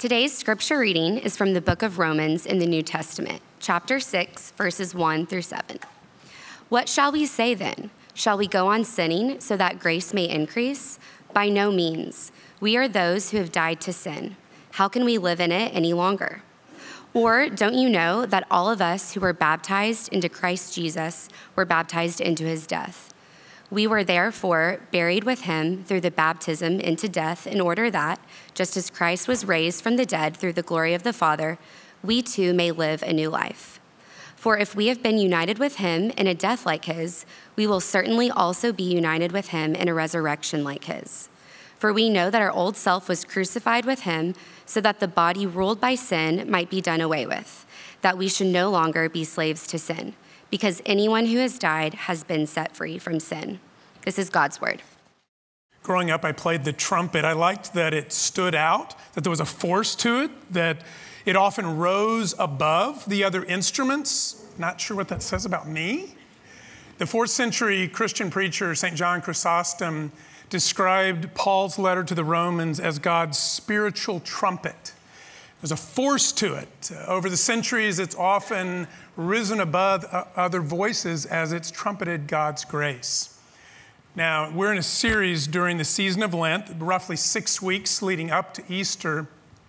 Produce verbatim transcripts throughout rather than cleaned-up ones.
Today's scripture reading is from the book of Romans in the New Testament, chapter six, verses one through seven. What shall we say then? Shall we go on sinning so that grace may increase? By no means. We are those who have died to sin. How can we live in it any longer? Or don't you know that all of us who were baptized into Christ Jesus were baptized into his death? We were therefore buried with him through the baptism into death, in order that, just as Christ was raised from the dead through the glory of the Father, we too may live a new life. For if we have been united with him in a death like his, we will certainly also be united with him in a resurrection like his. For we know that our old self was crucified with him, so that the body ruled by sin might be done away with, that we should no longer be slaves to sin, because anyone who has died has been set free from sin. This is God's word. Growing up, I played the trumpet. I liked that it stood out, that there was a force to it, that it often rose above the other instruments. Not sure what that says about me. The fourth century Christian preacher, Saint John Chrysostom, described Paul's letter to the Romans as God's spiritual trumpet. There's a force to it. Over the centuries, it's often risen above other voices as it's trumpeted God's grace. Now, we're in a series during the season of Lent, roughly six weeks leading up to Easter,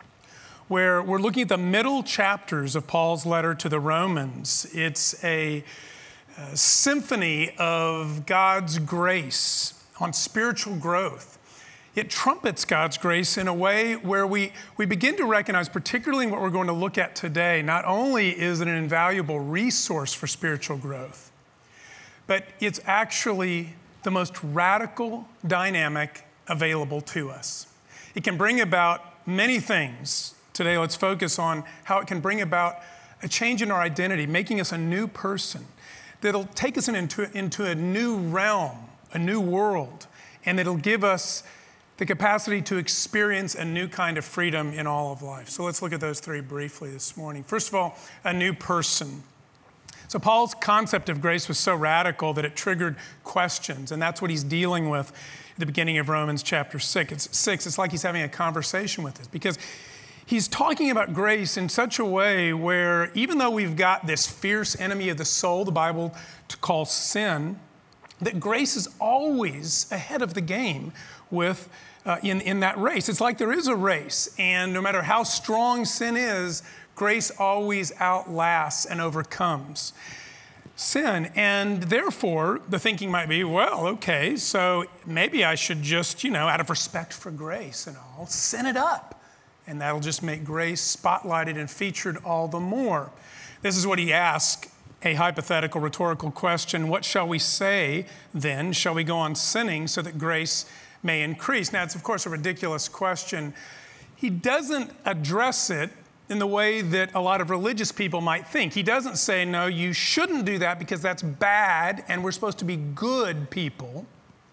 where we're looking at the middle chapters of Paul's letter to the Romans. It's a, a symphony of God's grace on spiritual growth. It trumpets God's grace in a way where we, we begin to recognize, particularly in what we're going to look at today, not only is it an invaluable resource for spiritual growth, but it's actually the most radical dynamic available to us. It can bring about many things. Today, let's focus on how it can bring about a change in our identity, making us a new person that'll take us into, into a new realm, a new world, and it'll give us the capacity to experience a new kind of freedom in all of life. So let's look at those three briefly this morning. First of all, a new person. So Paul's concept of grace was so radical that it triggered questions, and that's what he's dealing with at the beginning of Romans chapter six. It's, six. It's like he's having a conversation with us, because he's talking about grace in such a way where even though we've got this fierce enemy of the soul, the Bible calls sin, that grace is always ahead of the game with uh, in, in that race. It's like there is a race, and no matter how strong sin is, grace always outlasts and overcomes sin. And therefore, the thinking might be, well, okay, so maybe I should just, you know, out of respect for grace and all, sin it up. And that'll just make grace spotlighted and featured all the more. This is what he asks, a hypothetical rhetorical question. What shall we say then? Shall we go on sinning so that grace may increase? Now, it's of course a ridiculous question. He doesn't address it in the way that a lot of religious people might think. He doesn't say, no, you shouldn't do that because that's bad and we're supposed to be good people.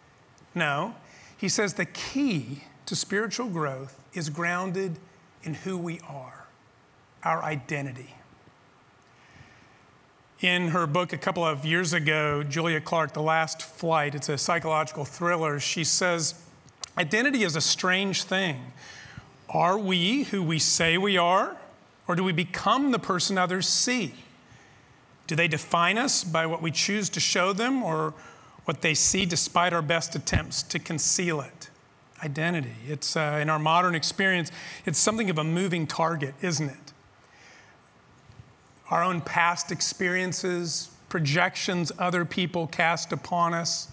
No, he says the key to spiritual growth is grounded in who we are, our identity. In her book a couple of years ago, Julia Clark, The Last Flight, it's a psychological thriller, she says, identity is a strange thing. Are we who we say we are, or do we become the person others see? Do they define us by what we choose to show them, or what they see despite our best attempts to conceal it? Identity. It's, uh, in our modern experience, it's something of a moving target, isn't it? Our own past experiences, projections other people cast upon us.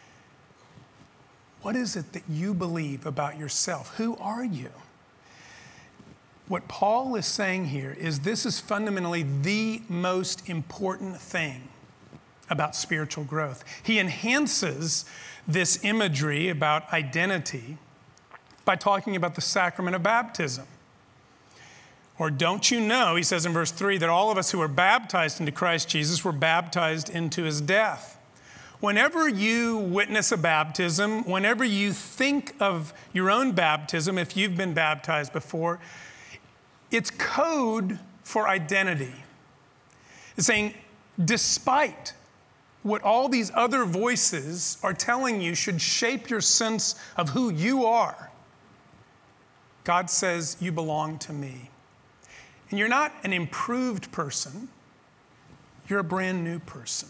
What is it that you believe about yourself? Who are you? What Paul is saying here is this is fundamentally the most important thing about spiritual growth. He enhances this imagery about identity by talking about the sacrament of baptism. Or don't you know, he says in verse three, that all of us who were baptized into Christ Jesus were baptized into his death. Whenever you witness a baptism, whenever you think of your own baptism, if you've been baptized before, it's code for identity. It's saying, despite what all these other voices are telling you should shape your sense of who you are, God says, you belong to me. And you're not an improved person. You're a brand new person.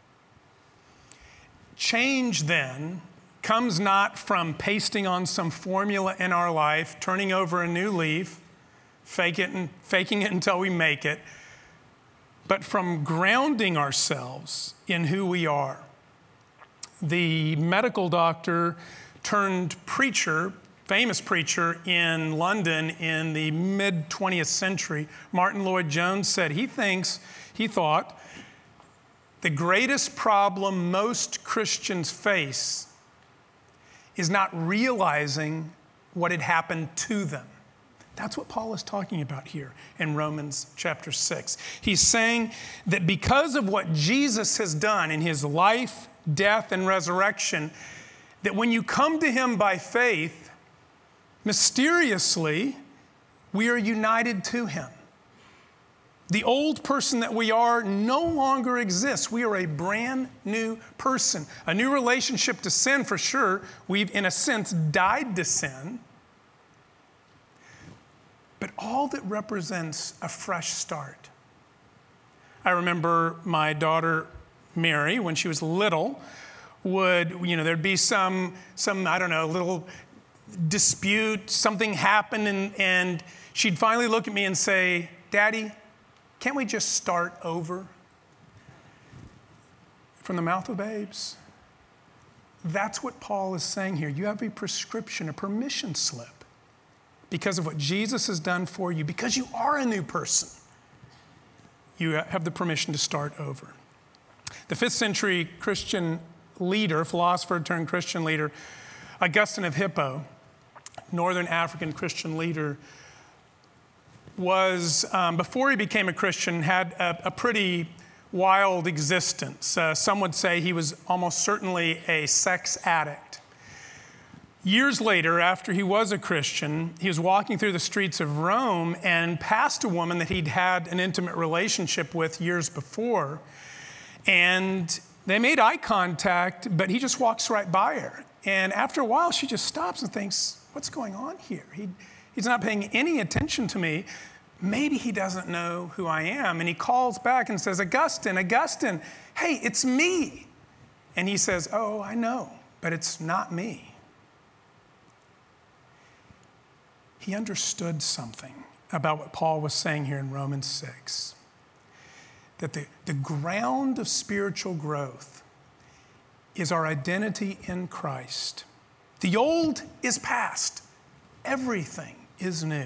Change then comes not from pasting on some formula in our life, turning over a new leaf, fake it and faking it until we make it, but from grounding ourselves in who we are. The medical doctor turned preacher, famous preacher in London in the mid twentieth century, Martin Lloyd-Jones, said he thinks, he thought, the greatest problem most Christians face is not realizing what had happened to them. That's what Paul is talking about here in Romans chapter six. He's saying that because of what Jesus has done in his life, death, and resurrection, that when you come to him by faith, mysteriously, we are united to him. The old person that we are no longer exists. We are a brand new person. A new relationship to sin, for sure. We've, in a sense, died to sin. But all that represents a fresh start. I remember my daughter, Mary, when she was little, would, you know, there'd be some, some I don't know, little dispute, something happened, and, and she'd finally look at me and say, Daddy, can't we just start over? From the mouth of babes. That's what Paul is saying here. You have a prescription, a permission slip, because of what Jesus has done for you, because you are a new person. You have the permission to start over. The fifth century Christian leader, philosopher turned Christian leader, Augustine of Hippo, Northern African Christian leader, was, um, before he became a Christian, had a, a pretty wild existence. Uh, some would say he was almost certainly a sex addict. Years later, after he was a Christian, he was walking through the streets of Rome and passed a woman that he'd had an intimate relationship with years before. And they made eye contact, but he just walks right by her. And after a while, she just stops and thinks, what's going on here? He, he's not paying any attention to me. Maybe he doesn't know who I am. And he calls back and says, Augustine, Augustine, hey, it's me. And he says, oh, I know, but it's not me. He understood something about what Paul was saying here in Romans six. That the, the ground of spiritual growth is our identity in Christ. The old is past. Everything is new.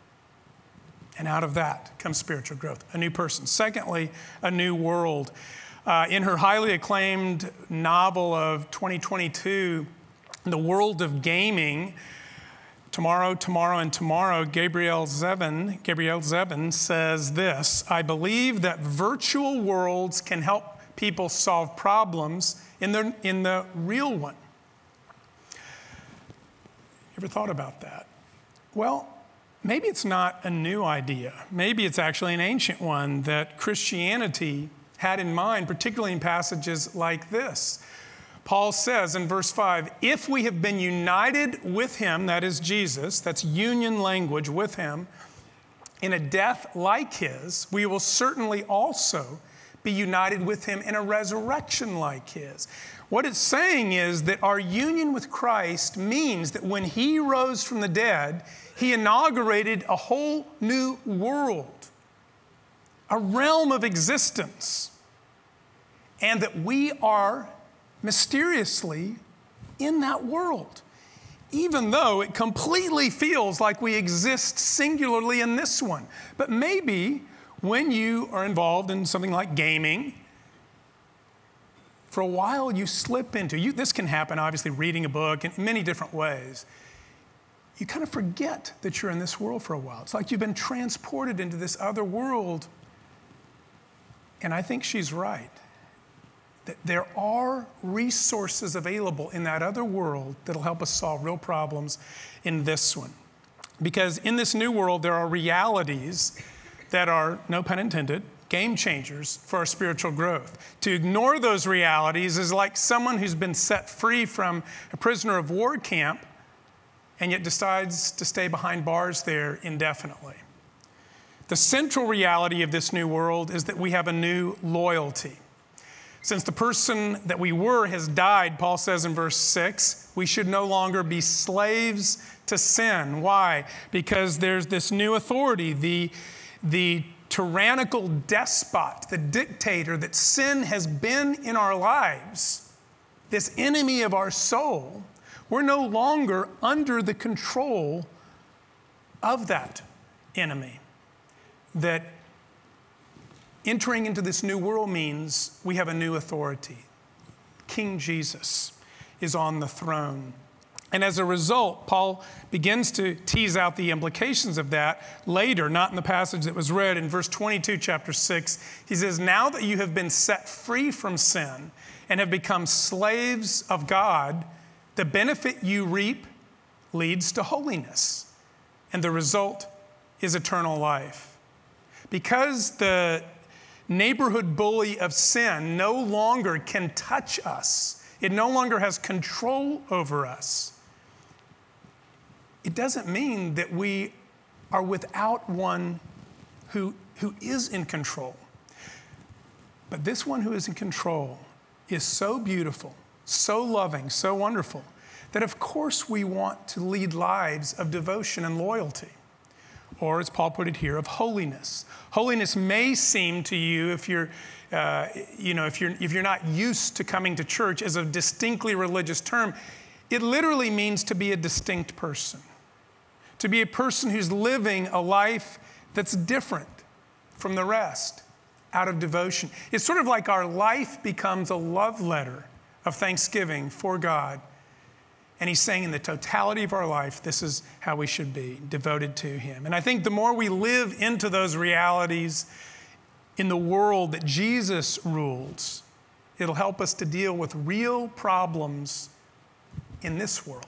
And out of that comes spiritual growth, a new person. Secondly, a new world. Uh, in her highly acclaimed novel of twenty twenty-two, The World of Gaming, Tomorrow, Tomorrow, and Tomorrow, Gabrielle Zevin, Gabrielle Zevin says this: I believe that virtual worlds can help people solve problems in the, in the real one. You ever thought about that? Well, maybe it's not a new idea. Maybe it's actually an ancient one that Christianity had in mind, particularly in passages like this. Paul says in verse five, if we have been united with him, that is Jesus, that's union language with him, in a death like his, we will certainly also be united with him in a resurrection like his. What it's saying is that our union with Christ means that when he rose from the dead, he inaugurated a whole new world, a realm of existence, and that we are mysteriously in that world, even though it completely feels like we exist singularly in this one. But maybe when you are involved in something like gaming, for a while you slip into, you, this can happen, obviously, reading a book in many different ways. You kind of forget that you're in this world for a while. It's like you've been transported into this other world. And I think she's right. That there are resources available in that other world that'll help us solve real problems in this one. Because in this new world, there are realities that are, no pun intended, game changers for our spiritual growth. To ignore those realities is like someone who's been set free from a prisoner of war camp and yet decides to stay behind bars there indefinitely. The central reality of this new world is that we have a new loyalty. Since the person that we were has died, Paul says in verse six, we should no longer be slaves to sin. Why? Because there's this new authority, the, the tyrannical despot, the dictator that sin has been in our lives, this enemy of our soul. We're no longer under the control of that enemy. That entering into this new world means we have a new authority. King Jesus is on the throne. And as a result, Paul begins to tease out the implications of that later, not in the passage that was read. In verse twenty-two, chapter six, he says, now that you have been set free from sin and have become slaves of God, the benefit you reap leads to holiness, and the result is eternal life. Because the neighborhood bully of sin no longer can touch us, it no longer has control over us, it doesn't mean that we are without one who, who is in control. But this one who is in control is so beautiful, so loving, so wonderful, that of course we want to lead lives of devotion and loyalty. Or, as Paul put it here, of holiness. Holiness may seem to you, if you're, uh, you know, if you're if you're not used to coming to church, as a distinctly religious term. It literally means to be a distinct person, to be a person who's living a life that's different from the rest, out of devotion. It's sort of like our life becomes a love letter of thanksgiving for God. And he's saying in the totality of our life, this is how we should be, devoted to him. And I think the more we live into those realities in the world that Jesus rules, it'll help us to deal with real problems in this world.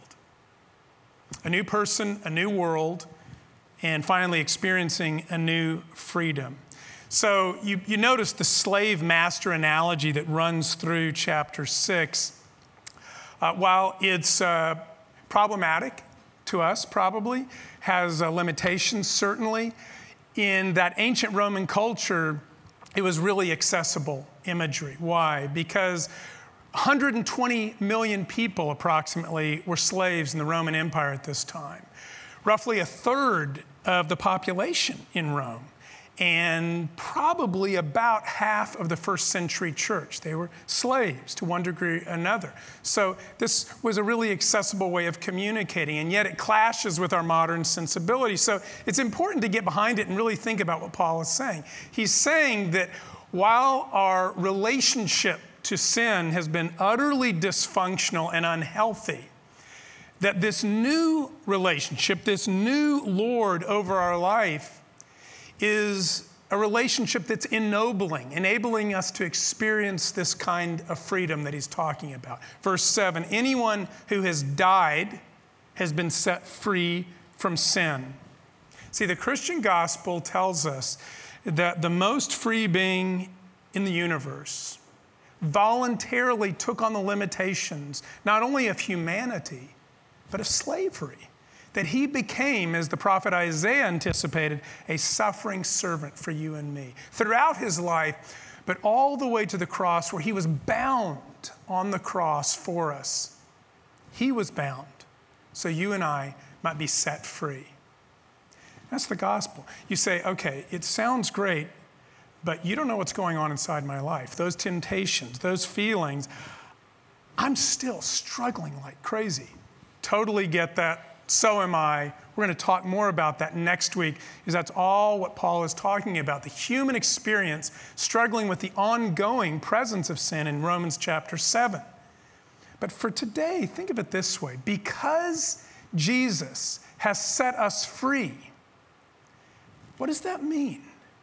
A new person, a new world, and finally experiencing a new freedom. So you, you notice the slave-master analogy that runs through chapter six. Uh, while it's uh, problematic to us, probably, has uh, limitations, certainly, in that ancient Roman culture, it was really accessible imagery. Why? Because one hundred twenty million people, approximately, were slaves in the Roman Empire at this time. Roughly a third of the population in Rome. And probably about half of the first century church. They were slaves to one degree or another. So this was a really accessible way of communicating, and yet it clashes with our modern sensibility. So it's important to get behind it and really think about what Paul is saying. He's saying that while our relationship to sin has been utterly dysfunctional and unhealthy, that this new relationship, this new Lord over our life, is a relationship that's ennobling, enabling us to experience this kind of freedom that he's talking about. Verse seven, anyone who has died has been set free from sin. See, the Christian gospel tells us that the most free being in the universe voluntarily took on the limitations, not only of humanity, but of slavery. That he became, as the prophet Isaiah anticipated, a suffering servant for you and me. Throughout his life, but all the way to the cross where he was bound on the cross for us. He was bound so you and I might be set free. That's the gospel. You say, okay, it sounds great, but you don't know what's going on inside my life. Those temptations, those feelings, I'm still struggling like crazy. Totally get that. So am I. We're going to talk more about that next week, because that's all what Paul is talking about. The human experience struggling with the ongoing presence of sin in Romans chapter seven. But for today, think of it this way. Because Jesus has set us free, what does that mean?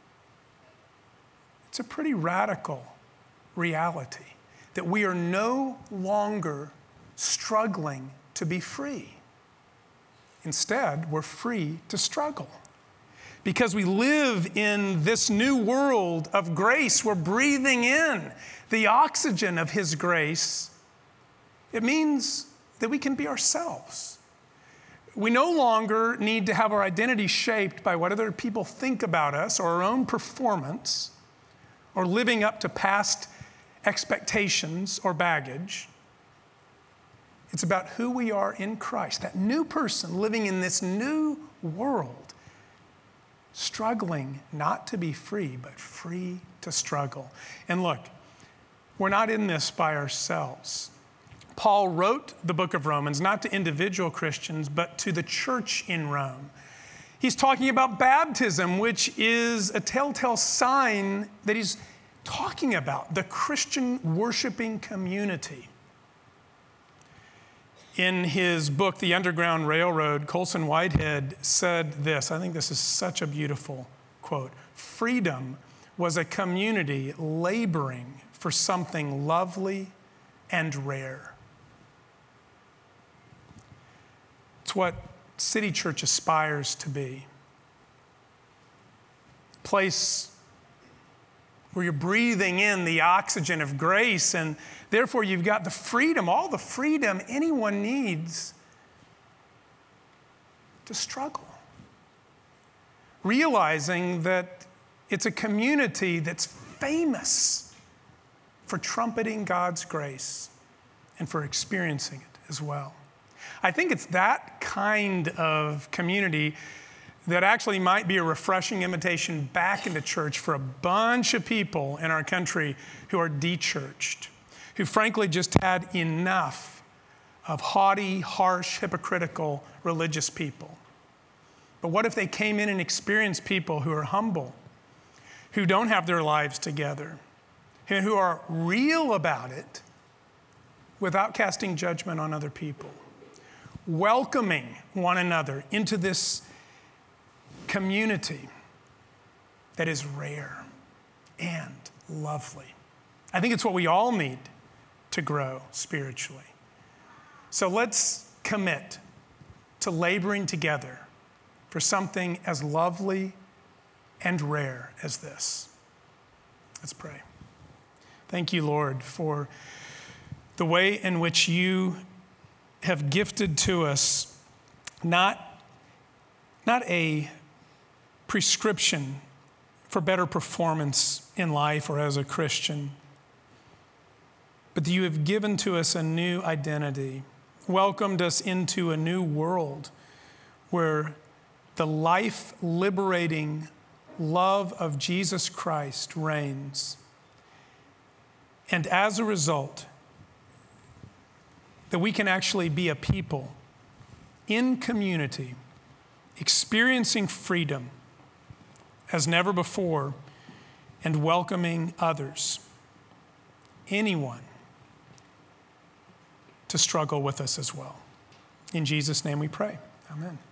It's a pretty radical reality that we are no longer struggling to be free. Instead, we're free to struggle. Because we live in this new world of grace, we're breathing in the oxygen of his grace. It means that we can be ourselves. We no longer need to have our identity shaped by what other people think about us or our own performance or living up to past expectations or baggage. It's about who we are in Christ, that new person living in this new world, struggling not to be free, but free to struggle. And look, we're not in this by ourselves. Paul wrote the book of Romans not to individual Christians, but to the church in Rome. He's talking about baptism, which is a telltale sign that he's talking about the Christian worshiping community. In his book, The Underground Railroad, Colson Whitehead said this. I think this is such a beautiful quote. Freedom was a community laboring for something lovely and rare. It's what City Church aspires to be. A place where you're breathing in the oxygen of grace, and therefore you've got the freedom, all the freedom anyone needs to struggle. Realizing that it's a community that's famous for trumpeting God's grace and for experiencing it as well. I think it's that kind of community that actually might be a refreshing invitation back into church for a bunch of people in our country who are de-churched, who frankly just had enough of haughty, harsh, hypocritical religious people. But what if they came in and experienced people who are humble, who don't have their lives together, and who are real about it without casting judgment on other people, welcoming one another into this community that is rare and lovely. I think it's what we all need to grow spiritually. So let's commit to laboring together for something as lovely and rare as this. Let's pray. Thank you, Lord, for the way in which you have gifted to us not, not a prescription for better performance in life or as a Christian, but that you have given to us a new identity, welcomed us into a new world where the life-liberating love of Jesus Christ reigns. And as a result, that we can actually be a people in community, experiencing freedom as never before, and welcoming others, anyone, to struggle with us as well. In Jesus' name we pray. Amen.